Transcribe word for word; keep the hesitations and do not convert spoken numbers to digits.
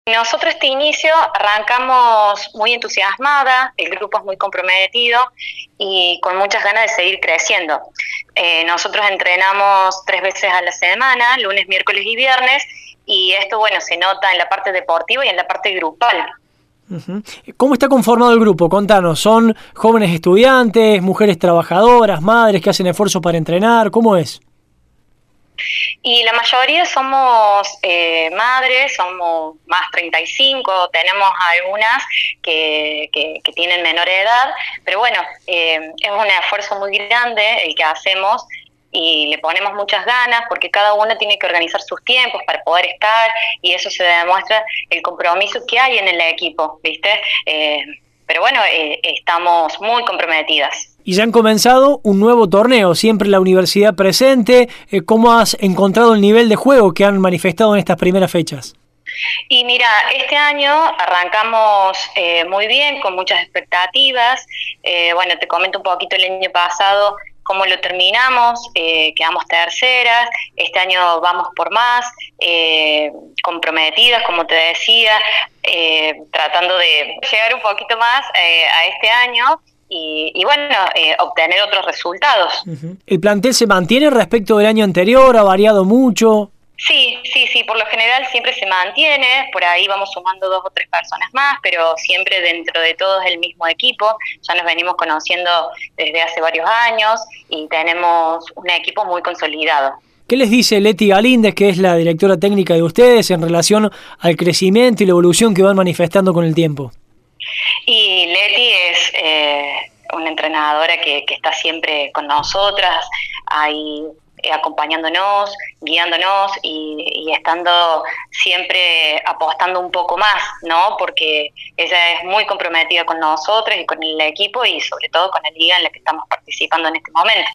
Nosotros este inicio arrancamos muy entusiasmada, el grupo es muy comprometido y con muchas ganas de seguir creciendo. Eh, nosotros entrenamos tres veces a la semana, lunes, miércoles y viernes, y esto, bueno, se nota en la parte deportiva y en la parte grupal. Uh-huh. ¿Cómo está conformado el grupo? Contanos, ¿son jóvenes estudiantes, mujeres trabajadoras, madres que hacen esfuerzo para entrenar? ¿Cómo es? Y la mayoría somos eh, madres, somos más treinta y cinco, tenemos algunas que, que, que tienen menor edad, pero bueno, eh, es un esfuerzo muy grande el que hacemos y le ponemos muchas ganas porque cada uno tiene que organizar sus tiempos para poder estar y eso se demuestra el compromiso que hay en el equipo, ¿viste? Eh, pero bueno, eh, estamos muy comprometidas. Y ya han comenzado un nuevo torneo, siempre la universidad presente. ¿Cómo has encontrado el nivel de juego que han manifestado en estas primeras fechas? Y mira, este año arrancamos eh, muy bien, con muchas expectativas. Eh, bueno, te comento un poquito el año pasado cómo lo terminamos, eh, quedamos terceras, este año vamos por más, eh, comprometidas, como te decía, eh, tratando de llegar un poquito más eh, a este año. Y, y bueno, eh, obtener otros resultados. Uh-huh. ¿El plantel se mantiene respecto del año anterior? ¿Ha variado mucho? Sí, sí, sí, por lo general siempre se mantiene, por ahí vamos sumando dos o tres personas más, pero siempre dentro de todo es el mismo equipo, ya nos venimos conociendo desde hace varios años y tenemos un equipo muy consolidado. ¿Qué les dice Leti Galíndez, que es la directora técnica de ustedes, en relación al crecimiento y la evolución que van manifestando con el tiempo? Y Leti es eh, una entrenadora que, que está siempre con nosotras, ahí eh, acompañándonos, guiándonos y, y estando siempre apostando un poco más, ¿no? Porque ella es muy comprometida con nosotros y con el equipo y sobre todo con la liga en la que estamos participando en este momento.